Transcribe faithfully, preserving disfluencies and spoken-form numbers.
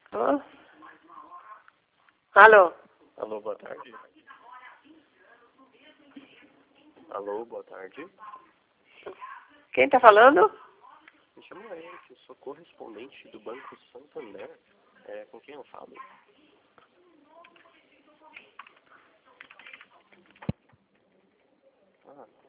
Oh. Alô? Alô, boa tarde. Alô, boa tarde. Quem tá falando? Me chamo Eric, eu sou correspondente do Banco Santander. É, com quem eu falo? Ah.